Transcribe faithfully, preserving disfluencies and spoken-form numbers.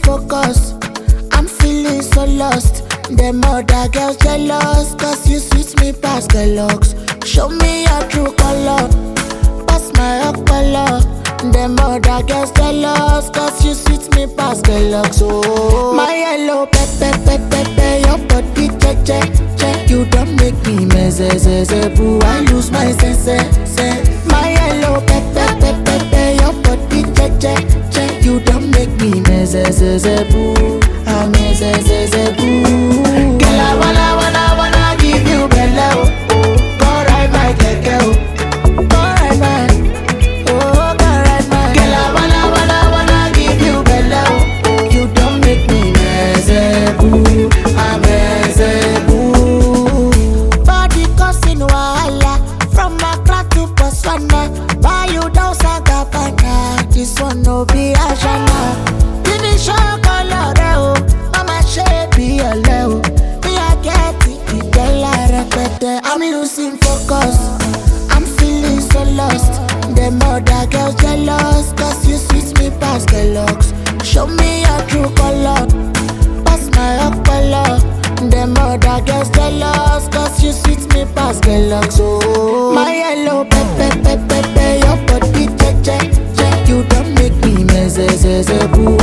focus. I'm feeling so lost. Them other girls jealous, cause you sweet me past the looks. Show me your true color, pass my color. Them other girls jealous, cause you sweet me past the looks. Oh, my yellow pepe pepe pepe, your body che che che. You don't make me mess, boo. I lose my sense, sense. My yellow pepe pepe pepe, your body che che che. You don't make me mess, boo. I mess, boo. Girl, I wanna wanna wanna give you bello. Go ride my keke, oh. Go ride my, oh, go ride my. Girl, I wanna wanna wanna give you bello. You don't make me mess, boo. I mess, boo. Body causing wahala from Accra to Botswana. Why you down Sagabana? This one no be Ashana. Finish your color, oh. Mama shape be a level. Me I get it, it tell I repeat it. I'm losing focus. I'm feeling so lost. Them other girls jealous, cause you sweet me past the looks. Show me your true color, pass my color. Them other girls jealous, cause you sweet me past the looks. Oh, my yellow pepe pepe pepe, your body che che che. You don't make me mess, boo.